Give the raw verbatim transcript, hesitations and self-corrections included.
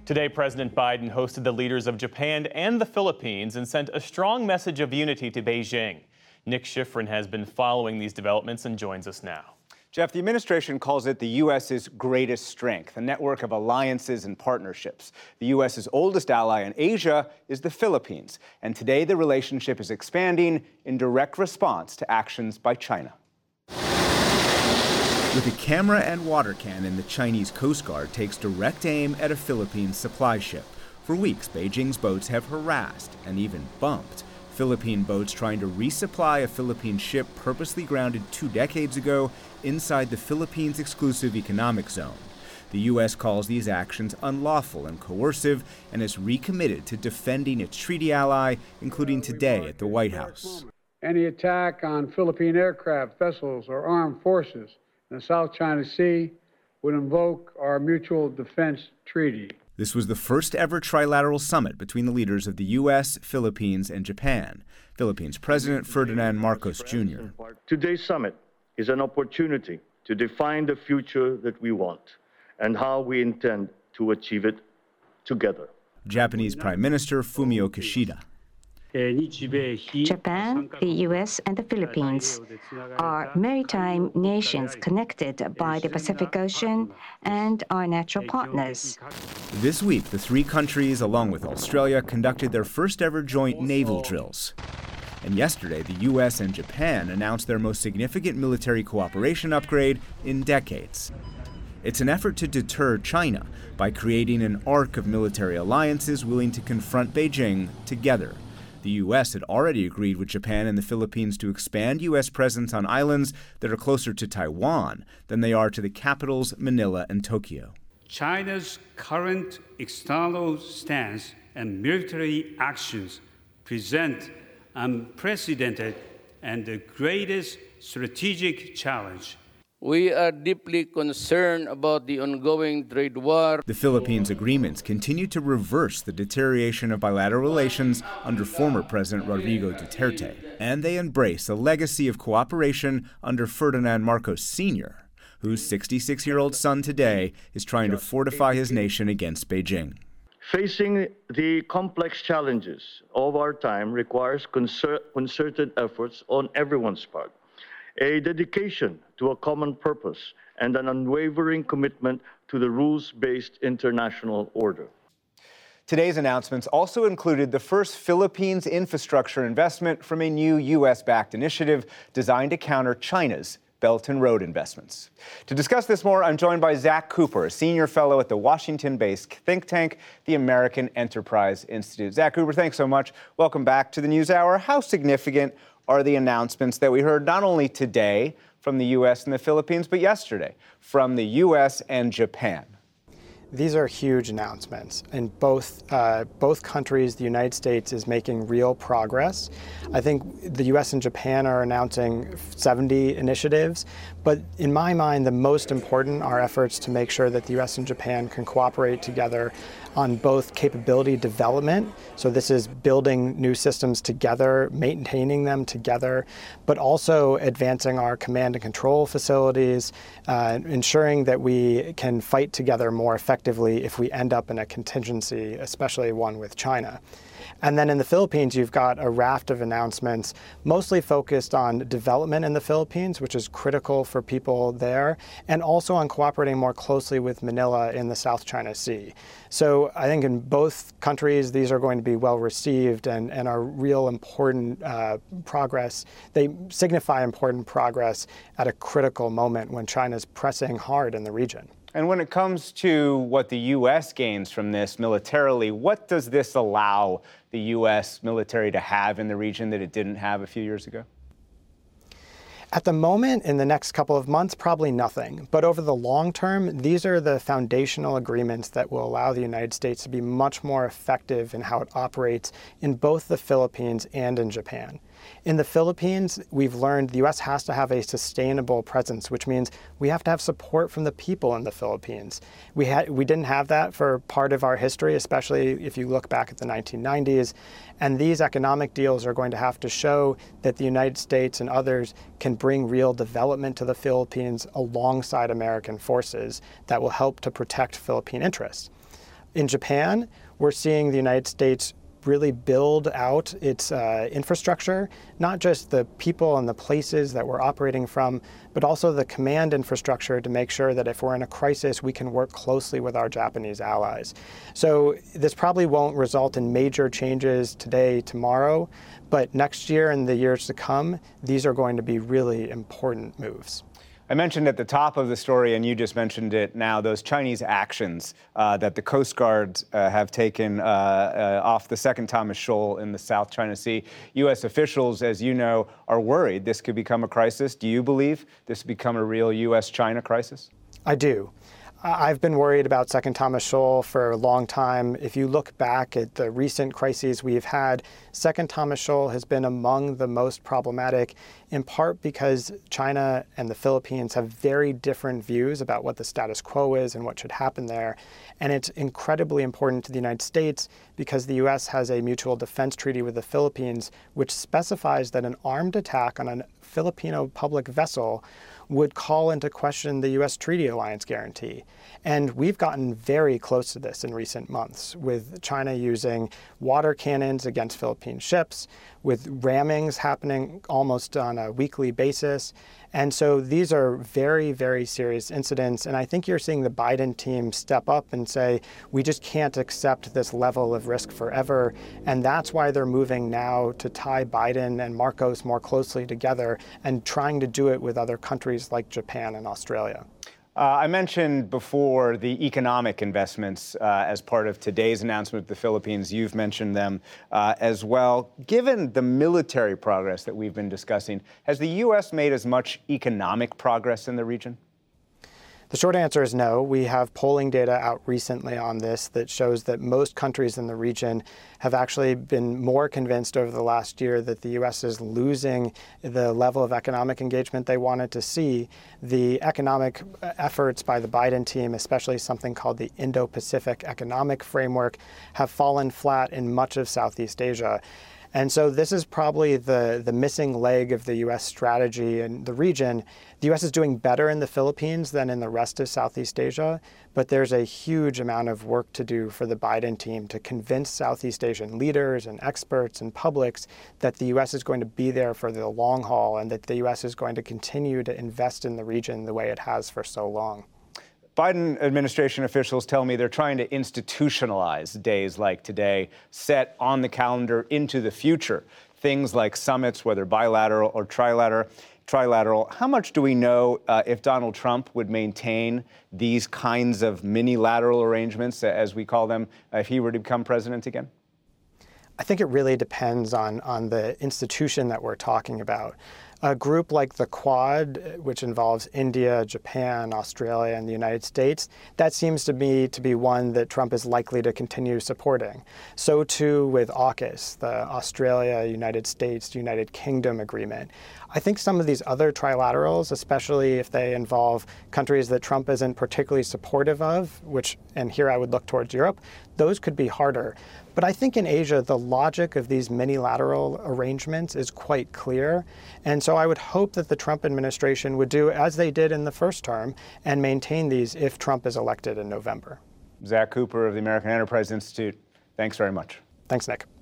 Today, President Biden hosted the leaders of Japan and the Philippines and sent a strong message of unity to Beijing. Nick Schifrin has been following these developments and joins us now. Jeff, the administration calls it the U S's greatest strength, a network of alliances and partnerships. The U S's oldest ally in Asia is the Philippines, and today the relationship is expanding in direct response to actions by China. With a camera and water cannon, the Chinese Coast Guard takes direct aim at a Philippine supply ship. For weeks, Beijing's boats have harassed and even bumped Philippine boats trying to resupply a Philippine ship purposely grounded two decades ago inside the Philippines' exclusive economic zone. The U S calls these actions unlawful and coercive and is recommitted to defending its treaty ally, including today at the White House. Any attack on Philippine aircraft, vessels, or armed forces in the South China Sea would invoke our Mutual Defense Treaty. This was the first ever trilateral summit between the leaders of the U S, Philippines, and Japan. Philippines President Ferdinand Marcos Junior Today's summit is an opportunity to define the future that we want and how we intend to achieve it together. Japanese Prime Minister Fumio Kishida. Japan, the U S, and the Philippines are maritime nations connected by the Pacific Ocean and are natural partners. This week, the three countries, along with Australia, conducted their first ever joint naval drills. And yesterday, the U S and Japan announced their most significant military cooperation upgrade in decades. It's an effort to deter China by creating an arc of military alliances willing to confront Beijing together. The U S had already agreed with Japan and the Philippines to expand U S presence on islands that are closer to Taiwan than they are to the capitals Manila and Tokyo. China's current external stance and military actions present unprecedented and the greatest strategic challenge. We are deeply concerned about the ongoing trade war. The Philippines' agreements continue to reverse the deterioration of bilateral relations under former President Rodrigo Duterte, and they embrace a legacy of cooperation under Ferdinand Marcos Senior, whose sixty-six-year-old son today is trying to fortify his nation against Beijing. Facing the complex challenges of our time requires concer- concerted efforts on everyone's part, a dedication to a common purpose, and an unwavering commitment to the rules-based international order. Today's announcements also included the first Philippines infrastructure investment from a new U S-backed initiative designed to counter China's Belt and Road investments. To discuss this more, I'm joined by Zach Cooper, a senior fellow at the Washington-based think tank, the American Enterprise Institute. Zach Cooper, thanks so much. Welcome back to the NewsHour. How significant are the announcements that we heard not only today from the U S and the Philippines, but yesterday from the U S and Japan? These are huge announcements. In both uh, both countries, the United States is making real progress. I think the U S and Japan are announcing seventy initiatives, but in my mind, the most important are efforts to make sure that the U S and Japan can cooperate together on both capability development, so this is building new systems together, maintaining them together, but also advancing our command and control facilities, uh, ensuring that we can fight together more effectively if we end up in a contingency, especially one with China. And then in the Philippines, you've got a raft of announcements, mostly focused on development in the Philippines, which is critical for people there, and also on cooperating more closely with Manila in the South China Sea. So I think in both countries, these are going to be well received and, and are real important uh, progress. They signify important progress at a critical moment when China's pressing hard in the region. And when it comes to what the U S gains from this militarily, what does this allow the U S military to have in the region that it didn't have a few years ago? At the moment, in the next couple of months, probably nothing. But over the long term, these are the foundational agreements that will allow the United States to be much more effective in how it operates in both the Philippines and in Japan. In the Philippines, we've learned the U S has to have a sustainable presence, which means we have to have support from the people in the Philippines. We had, we didn't have that for part of our history, especially if you look back at the nineteen nineties. And these economic deals are going to have to show that the United States and others can bring real development to the Philippines alongside American forces that will help to protect Philippine interests. In Japan, we're seeing the United States really build out its uh, infrastructure, not just the people and the places that we're operating from, but also the command infrastructure to make sure that if we're in a crisis, we can work closely with our Japanese allies. So this probably won't result in major changes today, tomorrow, but next year and the years to come, these are going to be really important moves. I mentioned at the top of the story, and you just mentioned it now, those Chinese actions uh, that the Coast Guard uh, have taken uh, uh, off the second Thomas Shoal in the South China Sea. U S officials, as you know, are worried this could become a crisis. Do you believe this could become a real U S China crisis? I do. I've been worried about Second Thomas Shoal for a long time. If you look back at the recent crises we've had, Second Thomas Shoal has been among the most problematic, in part because China and the Philippines have very different views about what the status quo is and what should happen there. And it's incredibly important to the United States because the U S has a mutual defense treaty with the Philippines, which specifies that an armed attack on a Filipino public vessel would call into question the U S treaty alliance guarantee. And we've gotten very close to this in recent months, with China using water cannons against Philippine ships, with rammings happening almost on a weekly basis. And so these are very, very serious incidents. And I think you're seeing the Biden team step up and say, we just can't accept this level of risk forever. And that's why they're moving now to tie Biden and Marcos more closely together and trying to do it with other countries like Japan and Australia. Uh, I mentioned before the economic investments uh, as part of today's announcement with the Philippines. You've mentioned them uh, as well. Given the military progress that we've been discussing, has the U S made as much economic progress in the region? The short answer is no. We have polling data out recently on this that shows that most countries in the region have actually been more convinced over the last year that the U S is losing the level of economic engagement they wanted to see. The economic efforts by the Biden team, especially something called the Indo-Pacific Economic Framework, have fallen flat in much of Southeast Asia. And so this is probably the, the missing leg of the U S strategy in the region. The U S is doing better in the Philippines than in the rest of Southeast Asia, but there's a huge amount of work to do for the Biden team to convince Southeast Asian leaders and experts and publics that the U S is going to be there for the long haul and that the U S is going to continue to invest in the region the way it has for so long. Biden administration officials tell me they're trying to institutionalize days like today, set on the calendar into the future. Things like summits, whether bilateral or trilateral. trilateral. How much do we know uh, if Donald Trump would maintain these kinds of mini-lateral arrangements, as we call them, uh, if he were to become president again? I think it really depends on, on the institution that we're talking about. A group like the Quad, which involves India, Japan, Australia, and the United States, that seems to me to be one that Trump is likely to continue supporting. So too with AUKUS, the Australia, United States, United Kingdom agreement. I think some of these other trilaterals, especially if they involve countries that Trump isn't particularly supportive of, which, and here I would look towards Europe, those could be harder. But I think in Asia, the logic of these mini-lateral arrangements is quite clear. And so I would hope that the Trump administration would do as they did in the first term and maintain these if Trump is elected in November. Zach Cooper of the American Enterprise Institute, thanks very much. Thanks, Nick.